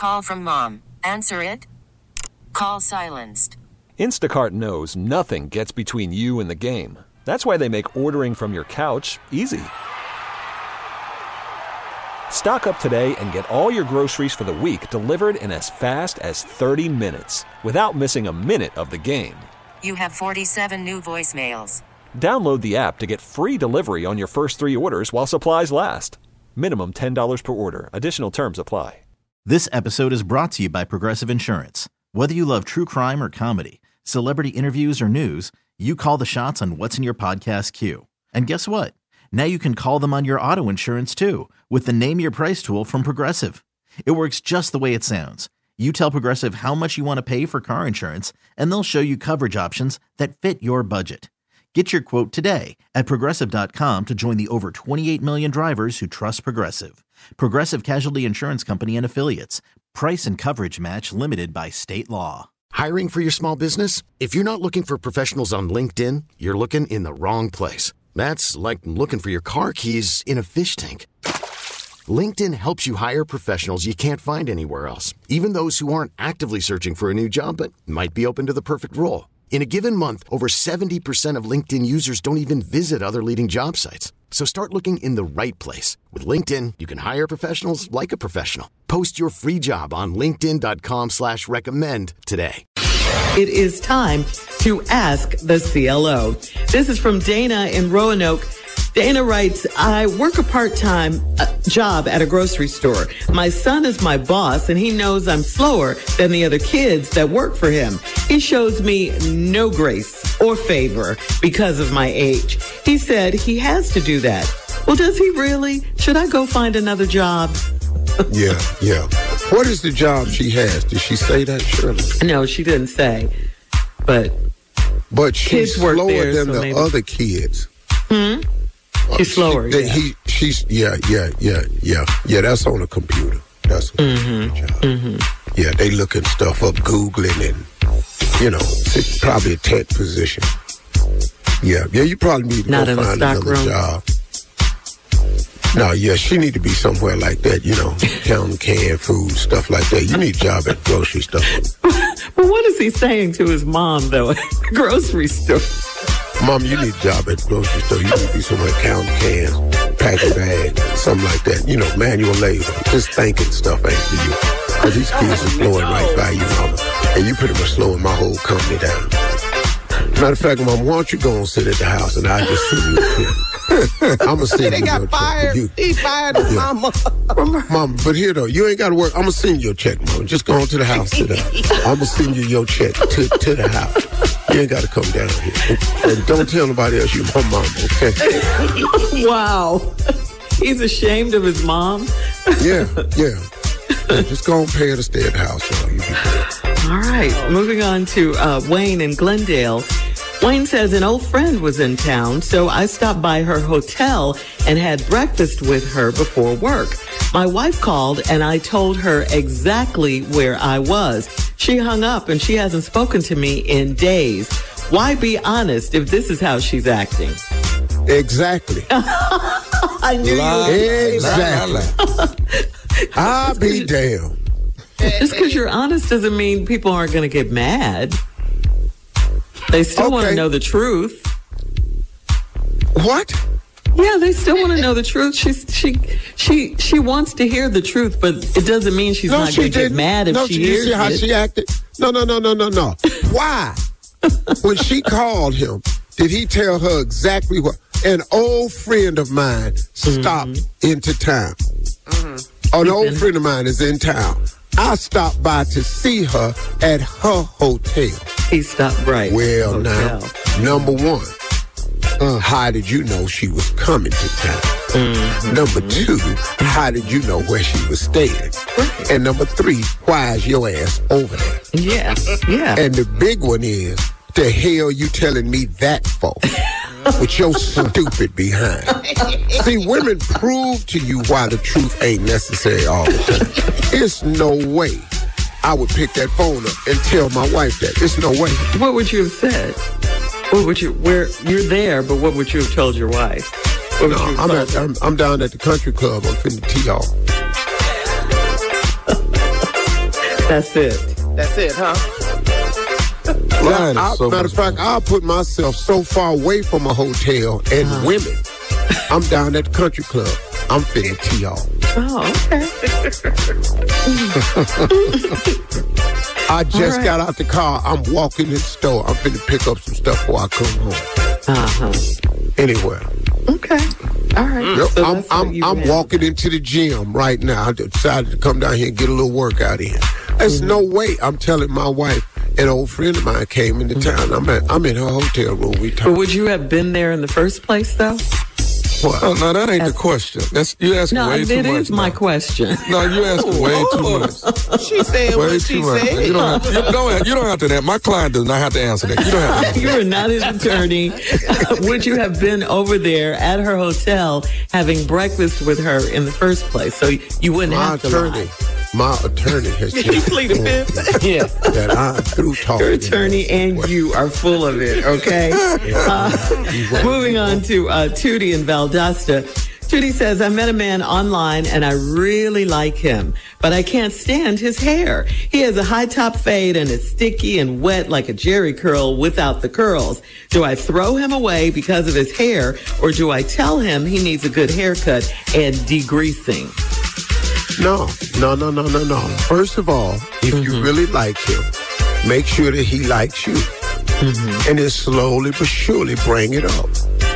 call from mom. Answer it. Call silenced. Instacart knows nothing gets between you and the game. That's why they make ordering from your couch easy. Stock up today and get all your groceries for the week delivered in as fast as 30 minutes without missing a minute of the game. You have 47 new voicemails. Download the app to get free delivery on your first 3 orders while supplies last. Minimum $10 per order. Additional terms apply. This episode is brought to you by Progressive Insurance. Whether you love true crime or comedy, celebrity interviews or news, you call the shots on what's in your podcast queue. And guess what? Now you can call them on your auto insurance too with the Name Your Price tool from Progressive. It works just the way it sounds. You tell Progressive how much you want to pay for car insurance, and they'll show you coverage options that fit your budget. Get your quote today at Progressive.com to join the over 28 million drivers who trust Progressive. Progressive Casualty Insurance Company and Affiliates. Price and coverage match limited by state law. Hiring for your small business? If you're not looking for professionals on LinkedIn, you're looking in the wrong place. That's like looking for your car keys in a fish tank. LinkedIn helps you hire professionals you can't find anywhere else, even those who aren't actively searching for a new job but might be open to the perfect role. In a given month, over 70% of LinkedIn users don't even visit other leading job sites. So start looking in the right place. With LinkedIn, you can hire professionals like a professional. Post your free job on linkedin.com/recommend today. It is time to ask the CLO. This is from Dana in Roanoke. Dana writes, I work a part-time job at a grocery store. My son is my boss, and he knows I'm slower than the other kids that work for him. He shows me no grace or favor because of my age. He said he has to do that. Well, does he really? Should I go find another job? Yeah. What is the job she has? Did she say that, Shirley? No, she didn't say. But she's slower than the other kids. She's slower. She's that's on a computer. That's a computer job. Yeah, they looking stuff up, Googling, and it's probably a tech position. Yeah, you probably need to go find another job. No, she need to be somewhere like that, counting canned food, stuff like that. You need a job at the grocery store. But what is he saying to his mom, though, at the grocery store? Mom, you need a job at the grocery store. You need to be somewhere counting cans, packing bags, something like that. Manual labor. Just thinking stuff ain't for you. Because these kids are blowing right by you, Mama. And you pretty much slowing my whole company down. Matter of fact, Mom, why don't you go and sit at the house and I'll just send you a check. I'm going to send you your check. He fired his mama. Mama, but here though, you ain't got to work. I'm going to send you your check, Mama. Just go on to the house today. I'm going to send you your check to the house. You ain't got to come down here. And don't tell nobody else you're my mama, okay? Wow. He's ashamed of his mom? Yeah. Just go and pay her to stay at the house, y'all. You be good. All right. Moving on to Wayne in Glendale. Wayne says an old friend was in town, so I stopped by her hotel and had breakfast with her before work. My wife called and I told her exactly where I was. She hung up and she hasn't spoken to me in days. Why be honest if this is how she's acting? Exactly. I knew you. Exactly. I'll be damned. Just because you're honest doesn't mean people aren't going to get mad. They still want to know the truth. What? Yeah, they still want to know the truth. She wants to hear the truth, but it doesn't mean she's not going to get mad if she hears it. No, you see how she acted? No. Why? When she called him, did he tell her exactly what? An old friend of mine stopped into town. An old friend of mine is in town. I stopped by to see her at her hotel. He stopped right. Well, now, number one, how did you know she was coming to town? Number two, how did you know where she was staying? Right. And number three, why is your ass over there? Yeah. And the big one is, the hell you telling me that for? With your stupid behind. See, women prove to you why the truth ain't necessary all the time. It's no way I would pick that phone up and tell my wife that. It's no way. What would you have said? Where you're there, but what would you have told your wife? I'm down at the country club. I'm finna tee off. That's it. That's it, huh? Matter of fact, I'll put myself so far away from a hotel and women. I'm down at the country club. I'm finna tee off. Oh, okay. I just got out the car. I'm walking in the store. I'm finna pick up some stuff before I come home. Anywhere. Okay. All right. Yep. So I'm walking into the gym right now. I decided to come down here and get a little workout in. There's no way. I'm telling my wife. An old friend of mine came into town. I'm in her hotel room. But would you have been there in the first place, though? What? Oh, no, that ain't the question. You asking way too much. No, it is my question. No, you asking way too much. She said way what she said. You don't have to. My client does not have to answer that. You don't have to answer You are not his attorney. Would you have been over there at her hotel having breakfast with her in the first place? So you wouldn't have to lie. My attorney has He pleaded fifth. Yeah. that I'm through talking. Your attorney and you are full of it, okay? Moving on to Tootie in Valdosta. Tootie says, I met a man online and I really like him, but I can't stand his hair. He has a high top fade and it's sticky and wet like a Jerry curl without the curls. Do I throw him away because of his hair, or do I tell him he needs a good haircut and degreasing? No. First of all, if you really like him, make sure that he likes you. And then slowly but surely bring it up.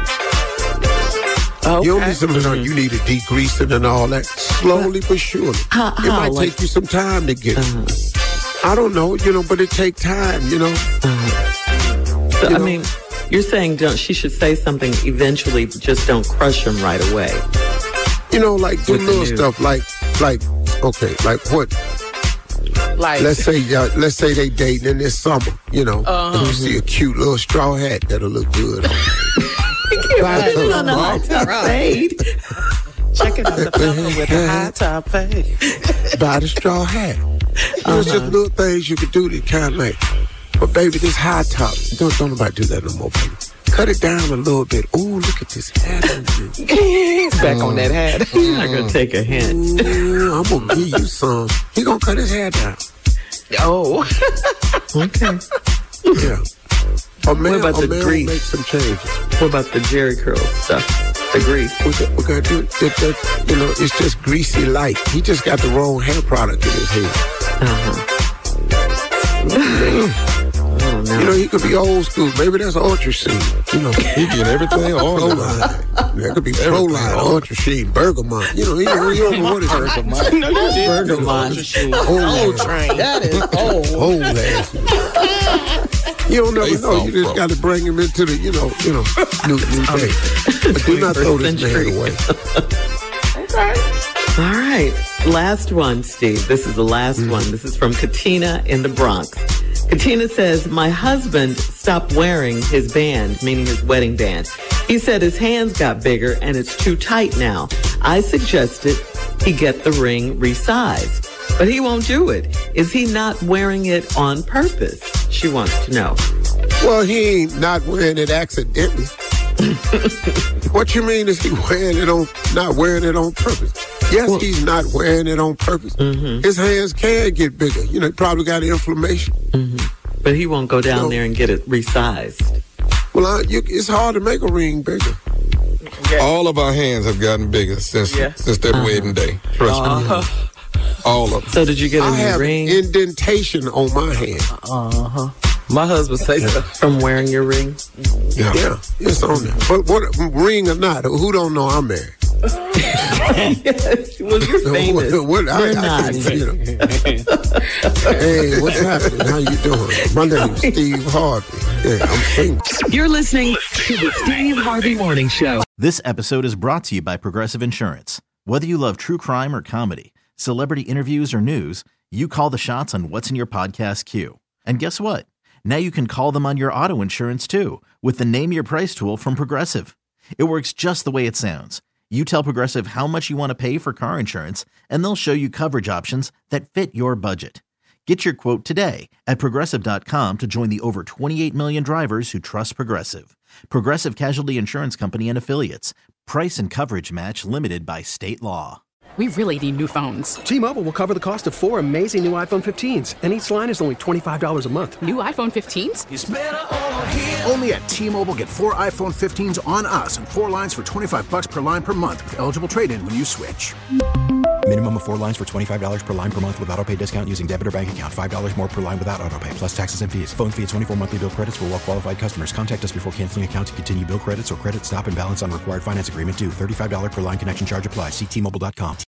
Okay. You don't need something you need a degreasing and all that. Slowly but surely. It might take you some time to get it. I don't know, but it takes time, So, I mean, you're saying she should say something eventually, but just don't crush him right away. Like do little stuff like what? Like, let's say they dating in this summer, and you see a cute little straw hat that'll look good on on a high top fade. Checking out the fella with a high top fade. Buy the straw hat. It's just little things you could do that kind of like, but baby, this high top, don't nobody do that no more, baby. Cut it down a little bit. Ooh, look at this hat on you. He's back on that hat. He's not going to take a hint. I'm going to give you some. He going to cut his hair down. Oh. Okay. Yeah. A man about the grease? Will make some changes. What about the Jerry curl stuff? The grease? We got to do it. It's just greasy light. He just got the wrong hair product in his hair. No. He could be old school. Maybe that's Ultra Sheen. He get everything on. That could be Proline, Ultra Sheen, Bergamot. You don't know what it is. Bergamot. No, you didn't. Bergamot. Old train. That is old. Old ass. You don't never know. You just got to bring him into the, new day. But do not throw this man away. Okay. All right. Last one, Steve. This is the last one. This is from Katina in the Bronx. Katina says, my husband stopped wearing his band, meaning his wedding band. He said his hands got bigger and it's too tight now. I suggested he get the ring resized, but he won't do it. Is he not wearing it on purpose? She wants to know. Well, he ain't not wearing it accidentally. What you mean is he not wearing it on purpose? Yes, he's not wearing it on purpose. His hands can get bigger. He probably got inflammation. But he won't go down there and get it resized. Well, it's hard to make a ring bigger. Yeah. All of our hands have gotten bigger since that wedding day. Trust me. All of them. So did you get a new ring? I have indentation on my hand. My husband says so. From wearing your ring? Yeah, it's on there. But what, ring or not, who don't know I'm married? Yes, well, you're famous. You're not. Hey, what's happening? How you doing? My name's Steve Harvey. Yeah, I'm single. You're listening to the Steve Harvey Morning Show. This episode is brought to you by Progressive Insurance. Whether you love true crime or comedy, celebrity interviews or news, you call the shots on what's in your podcast queue. And guess what? Now you can call them on your auto insurance too with the Name Your Price tool from Progressive. It works just the way it sounds. You tell Progressive how much you want to pay for car insurance, and they'll show you coverage options that fit your budget. Get your quote today at Progressive.com to join the over 28 million drivers who trust Progressive. Progressive Casualty Insurance Company and Affiliates. Price and coverage match limited by state law. We really need new phones. T-Mobile will cover the cost of 4 amazing new iPhone 15s, and each line is only $25 a month. New iPhone 15s? It's better over here. Only at T-Mobile, get 4 iPhone 15s on us and 4 lines for $25 per line per month with eligible trade-in when you switch. Minimum of 4 lines for $25 per line per month with autopay discount using debit or bank account. $5 more per line without autopay, plus taxes and fees. Phone fee at 24 monthly bill credits for well-qualified customers. Contact us before canceling account to continue bill credits or credit stop and balance on required finance agreement due. $35 per line connection charge applies. See T-Mobile.com.